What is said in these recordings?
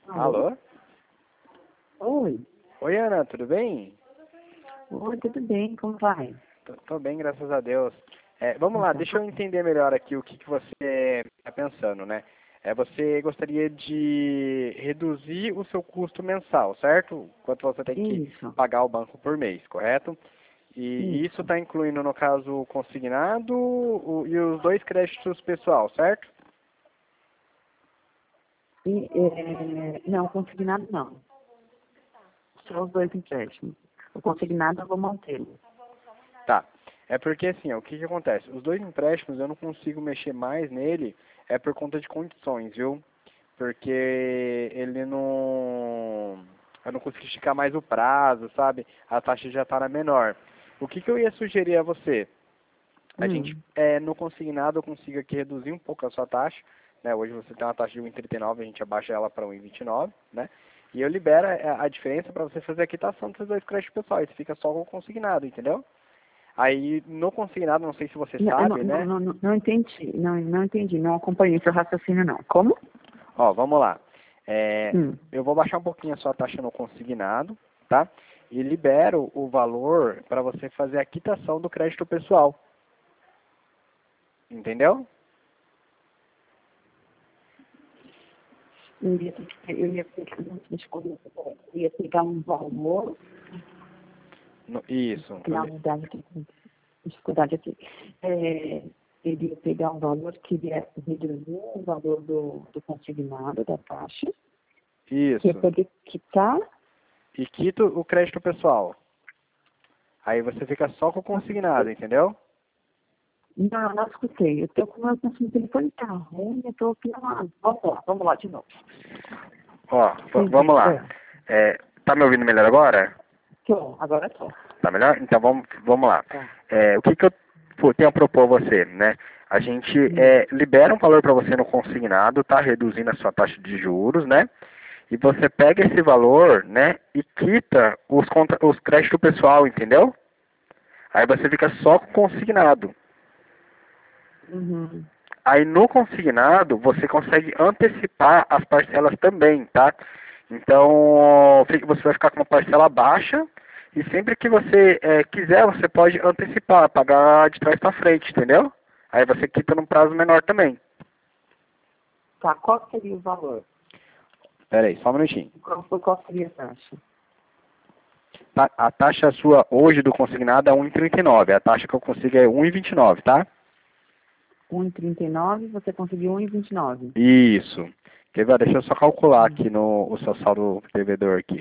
Alô? Alô? Oi. Oi, Ana, tudo bem? Oi, tudo bem? Como vai? Tô bem, graças a Deus. Vamos lá, Então, deixa eu entender melhor aqui o que você está pensando, né? Você gostaria de reduzir o seu custo mensal, certo? Quanto você tem que isso, pagar ao banco por mês, correto? E isso isso. está incluindo, no caso, o consignado e os dois créditos pessoal, certo? Não, consignado não. Só os dois empréstimos. O consignado eu vou mantê-lo. Tá. É porque assim, ó, o que que acontece? Os dois empréstimos eu não consigo mexer mais nele, é por conta de condições, viu? Porque ele não. Eu não consegui esticar mais o prazo, sabe? A taxa já está na menor. O que que eu ia sugerir a você? A gente, Hum. no consignado, eu consigo aqui reduzir um pouco a sua taxa, né? Hoje você tem uma taxa de 1,39, a gente abaixa ela para 1,29, né? E eu libero a diferença para você fazer a quitação desses dois créditos pessoais. Você fica só com o consignado, entendeu? Aí, no consignado, não sei se você Não, eu sabe, né? não entendi. Não entendi. Não acompanhei seu raciocínio, não. Como? Ó, vamos lá. Hum. Eu vou baixar um pouquinho a sua taxa no consignado, tá? E libero o valor para você fazer a quitação do crédito pessoal. Entendeu? Eu ia pegar um valor, Isso. que na verdade eu tenho dificuldade aqui. Ele ia pegar um valor que iria reduzir o valor do consignado, da taxa, e ia Isso. poder quitar. E quito o crédito pessoal. Aí você fica só com o consignado, entendeu? Não, não escutei. Eu tô com o meu telefone tá ruim, eu tô aqui na. Vamos lá de novo. Ó, Sim, vamos lá. Tá me ouvindo melhor agora? agora tô. Tá melhor? Então vamos lá. Tá. O que que eu tenho a propor a você, né? A gente Hum. libera um valor para você no consignado, tá? Reduzindo a sua taxa de juros, né? E você pega esse valor, né? E quita os créditos pessoal, entendeu? Aí você fica só com o consignado. Uhum. Aí no consignado você consegue antecipar as parcelas também, tá? Então você vai ficar com uma parcela baixa e sempre que você quiser você pode antecipar, pagar de trás para frente, entendeu? Aí você quita num prazo menor também. Tá, qual seria o valor? Pera aí, só um minutinho. Qual seria a taxa? A taxa sua hoje do consignado é 1,39. A taxa que eu consigo é 1,29, tá? 1,39, você conseguiu 1,29. Isso. Quer ver? Deixa eu só calcular aqui no o seu saldo devedor aqui.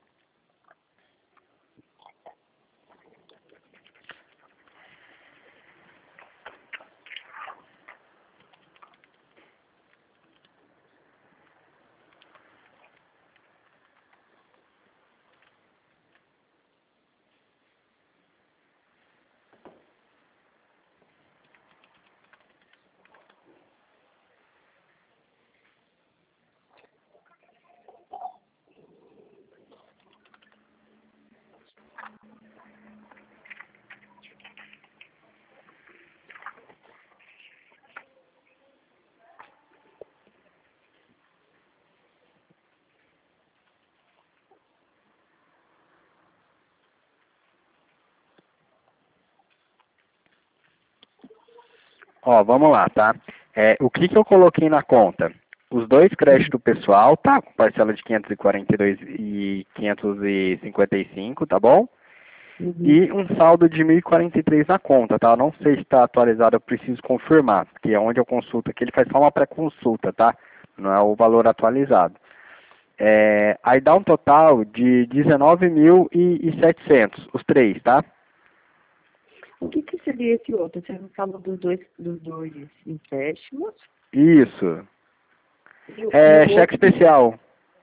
Ó, vamos lá, tá? O que que eu coloquei na conta? Os dois créditos pessoal, tá? Com parcela de 542 e 555, tá bom? Uhum. E um saldo de 1.043 na conta, tá? Eu não sei se está atualizado, eu preciso confirmar, que é onde eu consulto aqui, ele faz só uma pré-consulta, tá? Não é o valor atualizado. Aí dá um total de 19.700, os três, tá? O que seria esse outro? Você me falou dos dois empréstimos Isso. e o Cheque outro. especial.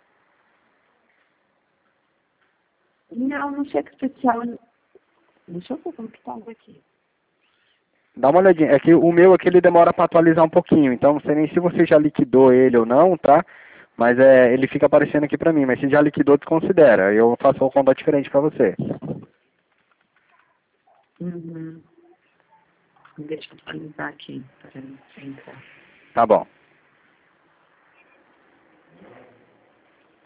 Não, no cheque especial. Deixa eu ver como que tá aqui. Dá uma olhadinha. É que o meu aqui ele demora para atualizar um pouquinho, então não sei nem se você já liquidou ele ou não, tá? Mas ele fica aparecendo aqui para mim, mas se já liquidou, desconsidera. Eu faço uma conta diferente para você. Uhum. Deixa eu atualizar aqui para entrar. Tá bom.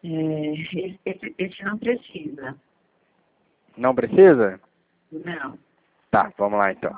Esse não precisa. Não precisa? Não. Tá, vamos lá então.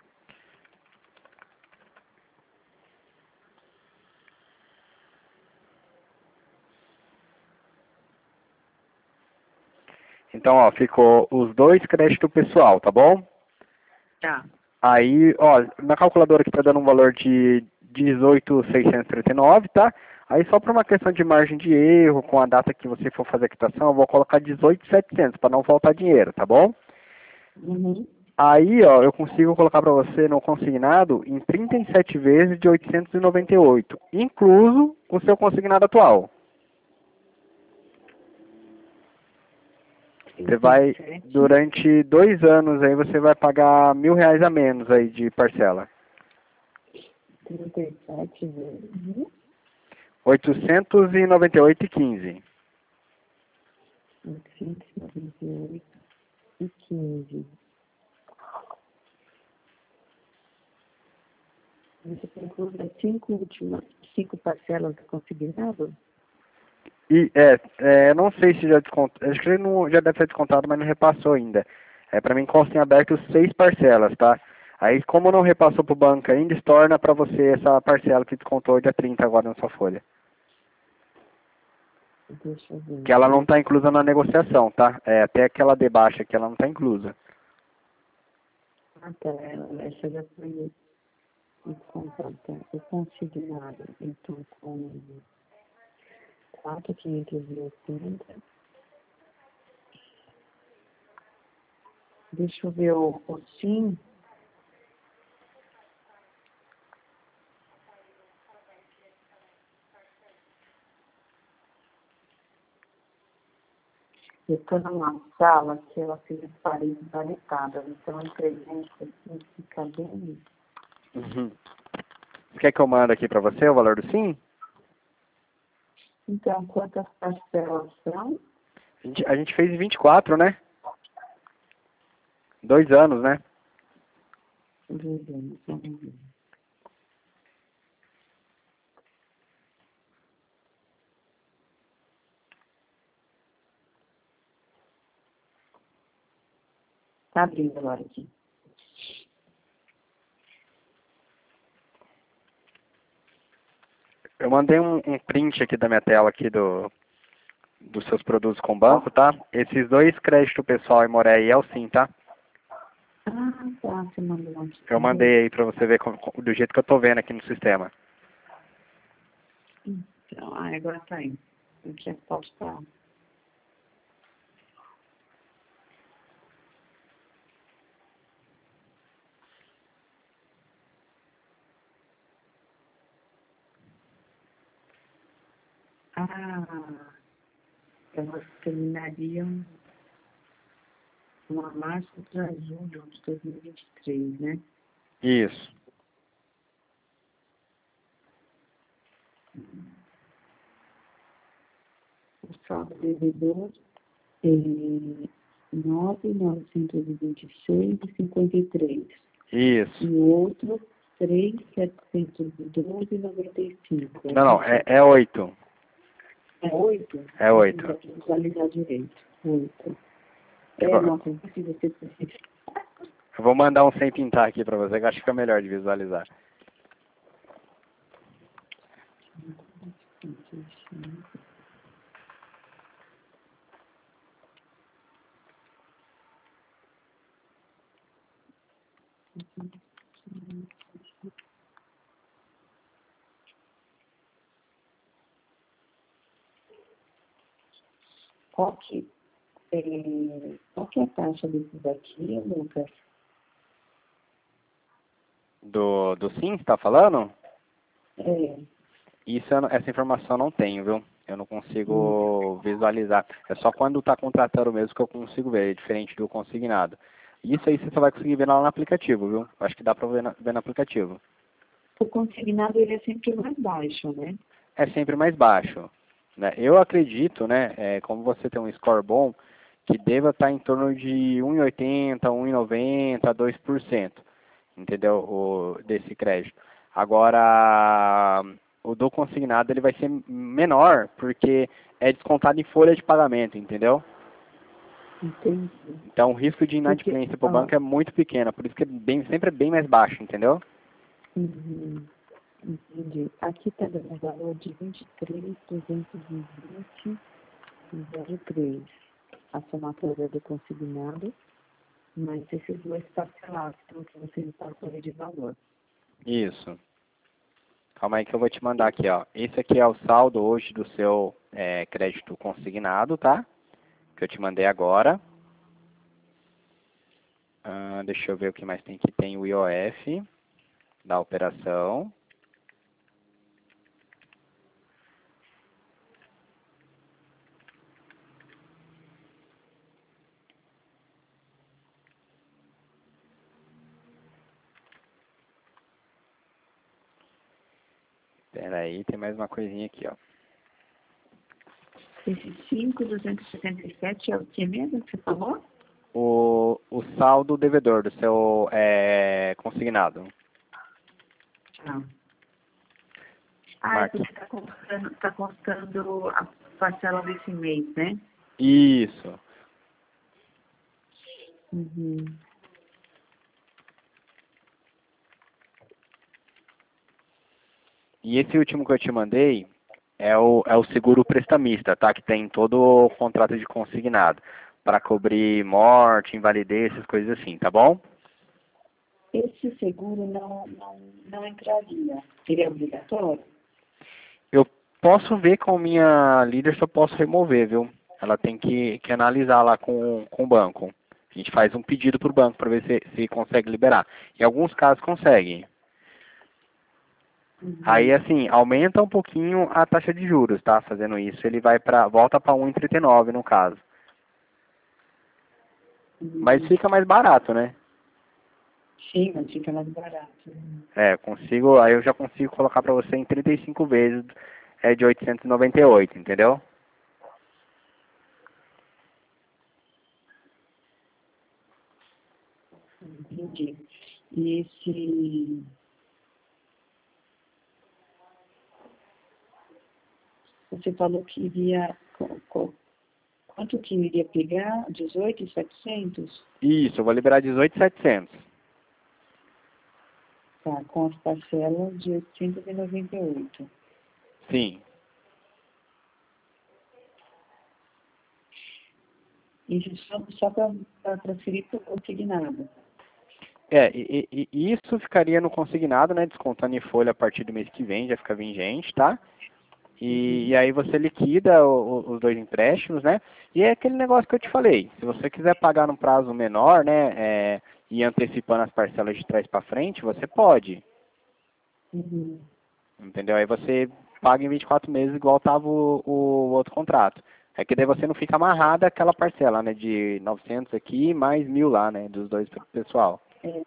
Então, ó, ficou os dois créditos pessoal, tá bom? Tá. Aí, ó, na calculadora aqui tá dando um valor de 18.639, tá? Aí só por uma questão de margem de erro, com a data que você for fazer a quitação, eu vou colocar 18.700 para não faltar dinheiro, tá bom? Uhum. Aí, ó, eu consigo colocar para você no consignado em 37 vezes de 898, incluso o seu consignado atual. Você vai, durante 2 anos aí, você vai pagar R$ 1.000 a menos aí de parcela. 37 vezes. 898,15. 898,15. Você calcula 5 parcelas do consignado? E, não sei se já descontou, acho que ele não, já deve ter descontado, mas não repassou ainda. Para mim consta em aberto 6 parcelas, tá? Aí, como não repassou pro banco ainda, estorna para você essa parcela que descontou dia 30 agora na sua folha. Deixa eu ver. Que ela não está inclusa na negociação, tá? Até aquela de baixa que ela não está inclusa. Ah, tá. Essa já foi descontada. O consignado, então, com 4.580. Deixa eu ver o SIM. Eu estou numa sala que ela fez as paredes barretadas, então a presença assim fica bem. Uhum. Você quer que eu mande aqui para você o valor do SIM? Então, quantas parcelas são? A gente fez 24, né? 2 anos, né? Vamos ver. Tá abrindo agora aqui. Eu mandei um print aqui da minha tela aqui dos seus produtos com banco, tá? Esses 2 créditos pessoal e Moré é o SIM, tá? Ah, tá. Você mandou aqui. Eu mandei aí pra você ver do jeito que eu tô vendo aqui no sistema. Então, agora tá aí. Aqui é postar. Elas terminariam uma março para julho de 2023, né? Isso. O saldo devedor é 9.926,53. Isso. E o outro, 3.712,95. Não, é 8. É 8? É 8. Tem que visualizar direito. 8. Eu Não, tem que você precisa. vou mandar um sem pintar aqui pra você, que eu acho que fica melhor de visualizar. Qual que é a taxa desses aqui, Lucas? Do SIM, você tá falando? É. Essa informação eu não tenho, viu? Eu não consigo visualizar. É só quando está contratando mesmo que eu consigo ver, é diferente do consignado. Isso aí você só vai conseguir ver lá no aplicativo, viu? Acho que dá para ver no aplicativo. O consignado ele é sempre mais baixo, né? É sempre mais baixo, né? Eu acredito, né, como você tem um score bom, que deva estar em torno de 1,80, 1,90, 2%, entendeu? Desse crédito. Agora, o do consignado ele vai ser menor, porque é descontado em folha de pagamento, entendeu? Entendi. Então o risco de inadimplência para o banco é muito pequeno, por isso que sempre é bem mais baixo, entendeu? Uhum. Entendi. Aqui está dando um valor de 23.220,03. A somatória do consignado, mas esses dois parcelados, então que você me passou de valor. Isso. Calma aí que eu vou te mandar aqui, ó. Esse aqui é o saldo hoje do seu crédito consignado, tá? Que eu te mandei agora. Deixa eu ver o que mais tem aqui. Tem o IOF da operação. Espera aí, tem mais uma coisinha aqui, ó. Esse 5.277 é o que mesmo que você falou? O saldo devedor do seu consignado. É porque está constando a parcela desse mês, né? Isso. Uhum. E esse último que eu te mandei é o seguro prestamista, tá? Que tem todo o contrato de consignado. Para cobrir morte, invalidez, essas coisas assim, tá bom? Esse seguro não entraria. Seria obrigatório? Eu posso ver com minha líder se eu posso remover, viu? Ela tem que analisar lá com o banco. A gente faz um pedido para o banco para ver se consegue liberar. Em alguns casos consegue. Uhum. Aí, assim, aumenta um pouquinho a taxa de juros, tá? Fazendo isso, ele volta para 1,39 no caso. Uhum. Mas fica mais barato, né? Sim, mas fica mais barato. Aí eu já consigo colocar para você em 35 vezes de 898, entendeu? Entendi. E esse... Você falou que iria... Quanto que iria pegar? 18.700? Isso, eu vou liberar 18.700. Tá, com as parcelas de 898. Sim. Isso só para transferir para o consignado. Isso ficaria no consignado, né? Descontando em folha a partir do mês que vem, já fica vigente, tá? E aí você liquida os dois empréstimos, né? E é aquele negócio que eu te falei. Se você quiser pagar num prazo menor, né? E antecipando as parcelas de trás para frente, você pode. Uhum. Entendeu? Aí você paga em 24 meses igual estava o outro contrato. É que daí você não fica amarrado àquela parcela, né? De 900 aqui mais 1.000 lá, né? Dos dois pro pessoal.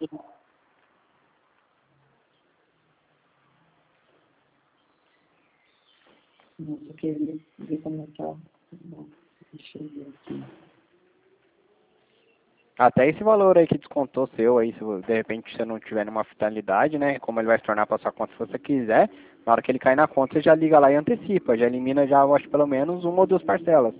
Eu queria ver como é que é. Bom, deixa eu ver aqui. Até esse valor aí que descontou seu aí, se de repente você não tiver nenhuma finalidade, né? Como ele vai se tornar para sua conta se você quiser, na hora que ele cair na conta, você já liga lá e antecipa, já elimina já, eu acho, pelo menos uma ou duas parcelas.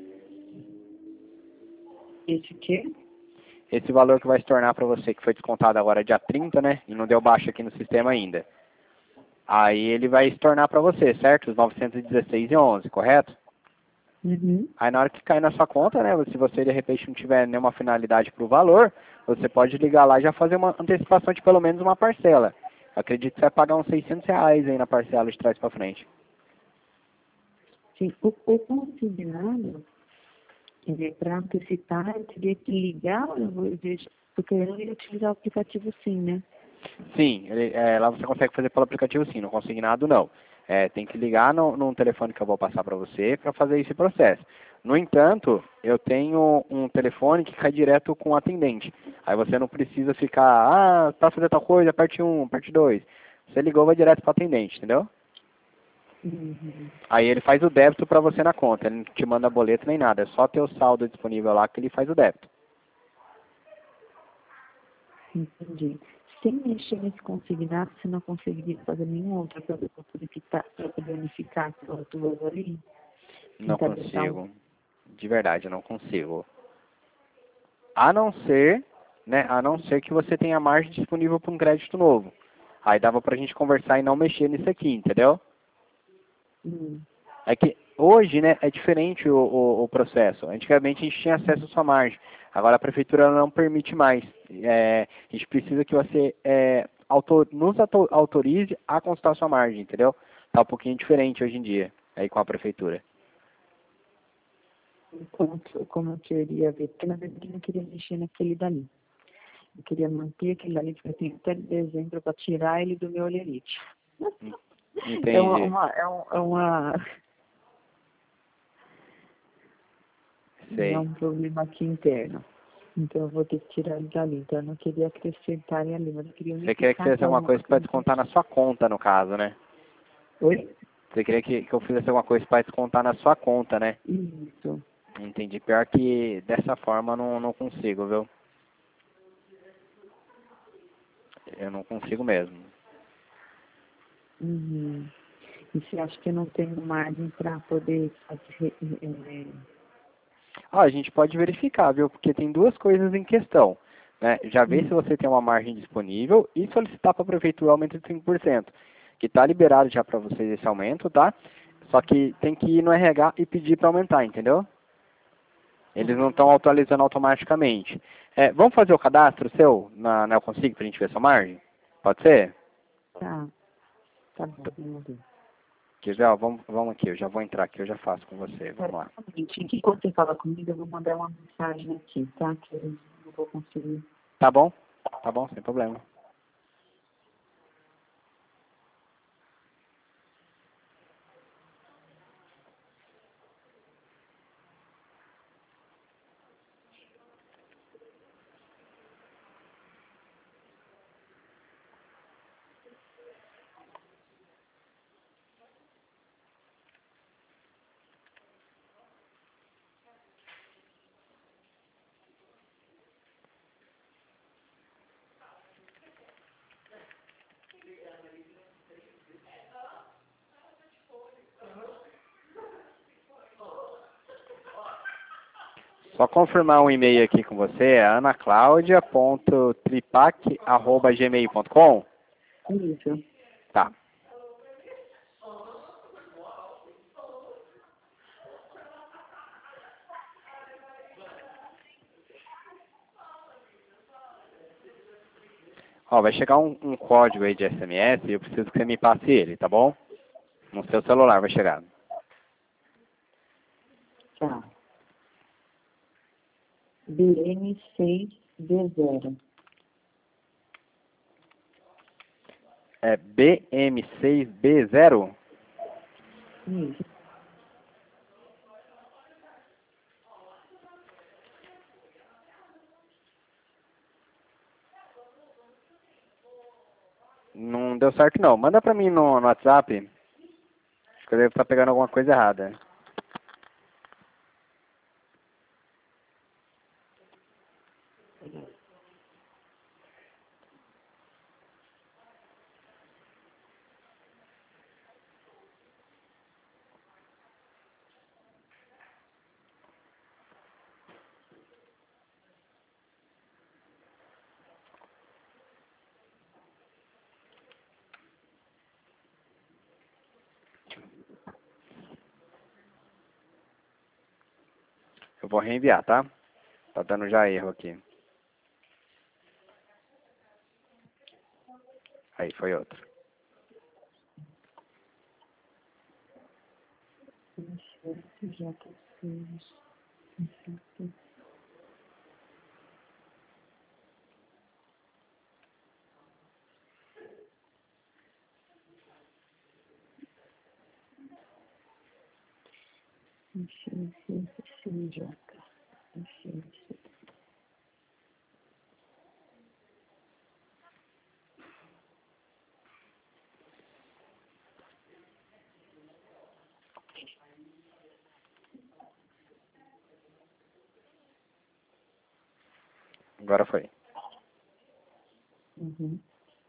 Esse quê? Esse valor que vai se tornar para você, que foi descontado agora dia 30, né? E não deu baixa aqui no sistema ainda. Aí ele vai se tornar para você, certo? Os 916,11, correto? Uhum. Aí na hora que cair na sua conta, né? Se você de repente não tiver nenhuma finalidade para o valor, você pode ligar lá e já fazer uma antecipação de pelo menos uma parcela. Acredito que você vai pagar uns R$ 600 aí na parcela de trás para frente. Sim, o consignado, para antecipar, eu teria que ligar, porque eu não ia utilizar o aplicativo sim, né? Sim, lá você consegue fazer pelo aplicativo sim, no consignado não. Tem que ligar num telefone que eu vou passar para você para fazer esse processo. No entanto, eu tenho um telefone que cai direto com o atendente. Aí você não precisa ficar, para fazer tal coisa, parte 1, parte 2. Você ligou, vai direto para o atendente, entendeu? Uhum. Aí ele faz o débito para você na conta, ele não te manda boleto nem nada, é só ter o saldo disponível lá que ele faz o débito. Entendi. sem mexer nesse consignado, você não conseguiria fazer nenhum outro para poder unificar as duas ali? Não consigo. De verdade, eu não consigo. A não ser, né, a não ser que você tenha margem disponível para um crédito novo. Aí dava pra gente conversar e não mexer nisso aqui, entendeu? É que hoje, né, é diferente o processo. Antigamente a gente tinha acesso à sua margem. Agora a prefeitura não permite mais. A gente precisa que você nos autorize a consultar a sua margem, entendeu? Tá um pouquinho diferente hoje em dia, aí com a prefeitura. Como eu queria ver, porque na verdade eu não queria mexer naquele dali. Eu queria manter aquele dali, porque eu tenho até dezembro para tirar ele do meu olerite. Entendi. É um problema aqui interno. Então eu vou ter que tirar ele dali. Então eu não queria acrescentar ali, mas eu queria Você queria que fizesse alguma coisa para descontar na sua conta, no caso, né? Oi? Você queria que eu fizesse alguma coisa para descontar na sua conta, né? Isso. Entendi. Pior que dessa forma não consigo, viu? Eu não consigo mesmo. Uhum. E você acha que eu não tenho margem para poder fazer... A gente pode verificar, viu? Porque tem duas coisas em questão. Né? Já vê se você tem uma margem disponível e solicitar para a prefeitura o aumento de 5%. Que está liberado já para vocês esse aumento, tá? Só que tem que ir no RH e pedir para aumentar, entendeu? Eles não estão atualizando automaticamente. Vamos fazer o cadastro seu na Neoconsig para a gente ver sua margem? Pode ser? Tá bom, vamos ver. Quer ver? Ó, vamos aqui, eu já vou entrar aqui, eu já faço com você. Vamos lá. Enquanto você fala comigo, eu vou mandar uma mensagem aqui, tá? Que eu não vou conseguir. Tá bom, sem problema. Só confirmar um e-mail aqui com você, é anaclaudia.tripac@gmail.com. Isso. Tá. Ó, vai chegar um código aí de SMS e eu preciso que você me passe ele, tá bom? No seu celular vai chegar. Tá. BM6D0. É BM6B0? Isso. Não deu certo não. Manda pra mim no WhatsApp. Acho que eu devo estar pegando alguma coisa errada. Eu vou reenviar, tá? Tá dando já erro aqui. Aí, foi outro. Já que Agora foi. Uhum.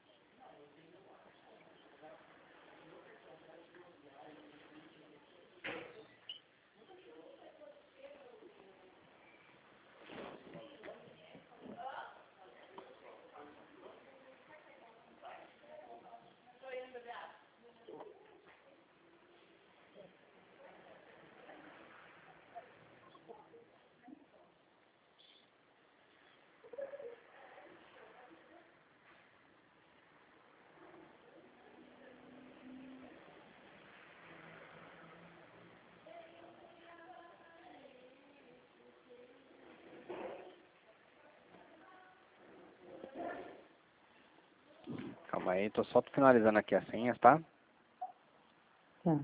Calma aí, tô só finalizando aqui as senhas, tá? Tá.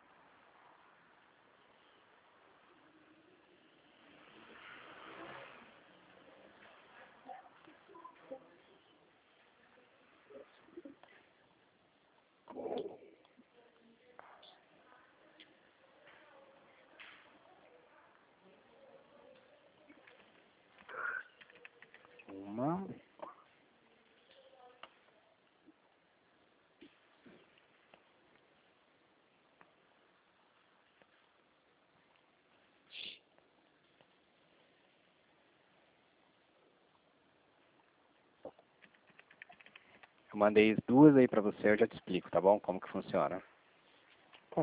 Uma. Eu mandei duas aí pra você, eu já te explico, tá bom? Como que funciona. Tá.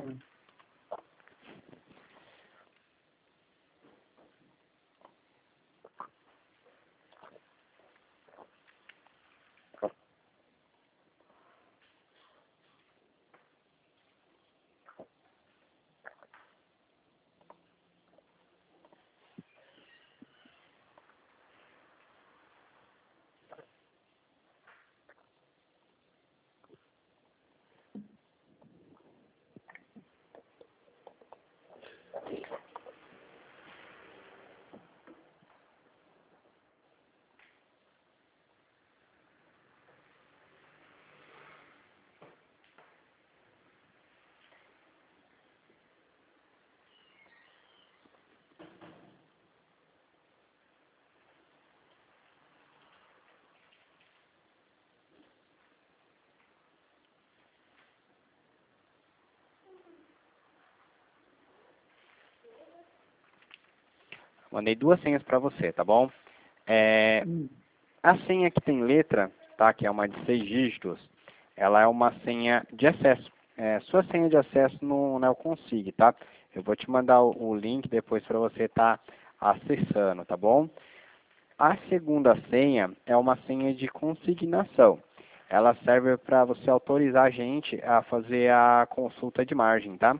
Mandei duas senhas pra você, tá bom? Hum. A senha que tem letra, tá? Que é uma de 6 dígitos, ela é uma senha de acesso. Sua senha de acesso no Neoconsig, tá? Eu vou te mandar o link depois para você estar acessando, tá bom? A segunda senha é uma senha de consignação. Ela serve para você autorizar a gente a fazer a consulta de margem, tá?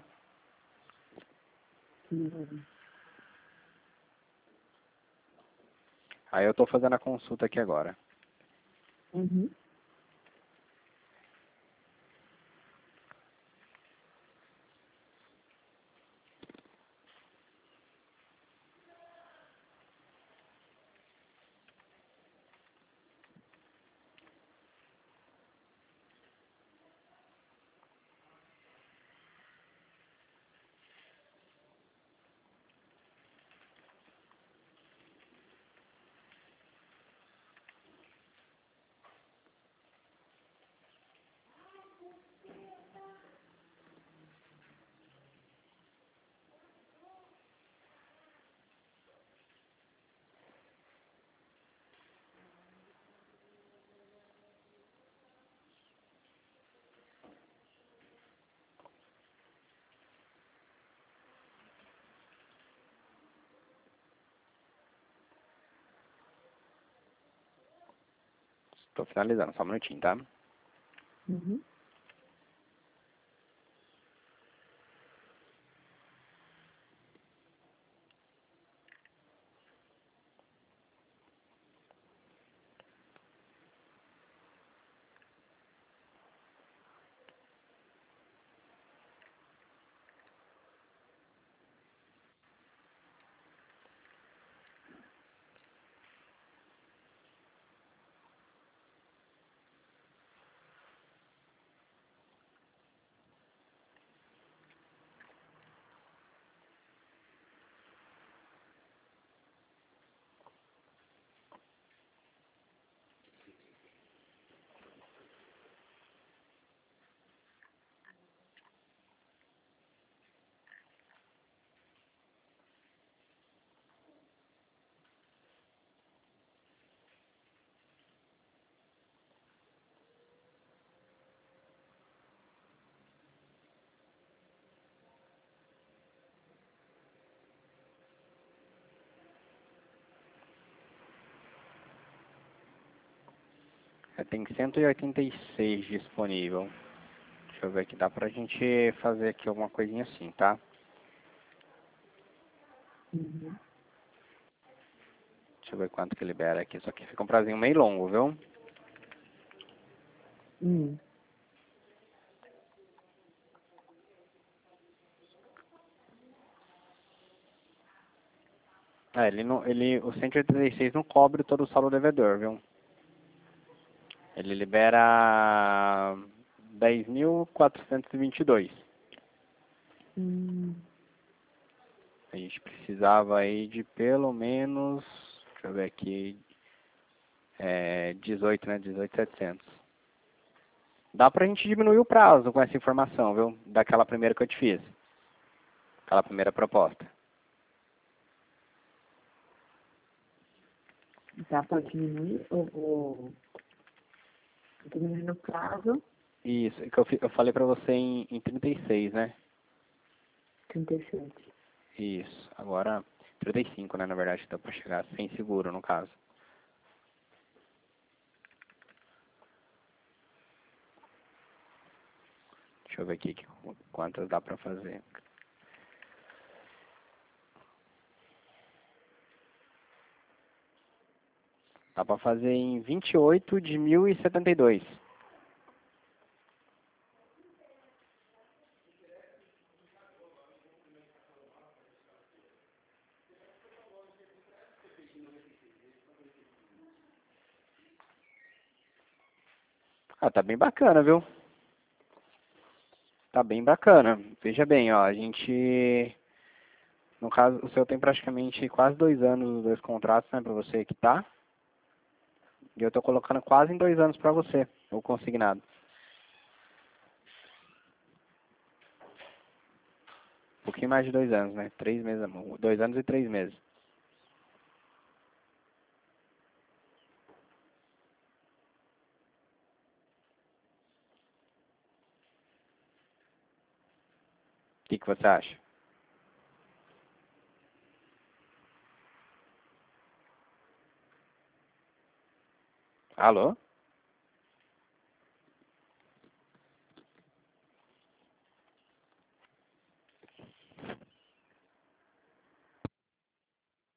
Uhum. Aí eu estou fazendo a consulta aqui agora. Uhum. Estou finalizando, só um minutinho, tá? Uhum. Tem 186 disponível. Deixa eu ver aqui, dá pra gente fazer aqui alguma coisinha assim, tá? Uhum. Deixa eu ver quanto que libera aqui. Só que fica um prazinho meio longo, viu? Hum. O 186 não cobre todo o saldo devedor, viu? Ele libera 10.422. A gente precisava aí de pelo menos, deixa eu ver aqui, 18, né? 18.700. Dá pra gente diminuir o prazo com essa informação, viu? Daquela primeira que eu te fiz. Aquela primeira proposta. Dá para diminuir diminuir no prazo? Isso, que eu falei pra você em 36, né? 37. Isso, agora 35, né? Na verdade, dá pra chegar sem seguro, no caso. Deixa eu ver aqui quantas dá pra fazer. Dá pra fazer em 28 de 1.072. Ah, tá bem bacana, viu? Tá bem bacana. Veja bem, ó, a gente... No caso, o seu tem praticamente quase 2 anos os dois contratos, né, pra você quitar. E eu tô colocando quase em 2 anos pra você, o consignado. Um pouquinho mais de 2 anos, né? 3 meses, 2 anos e 3 meses. O que você acha? Alô?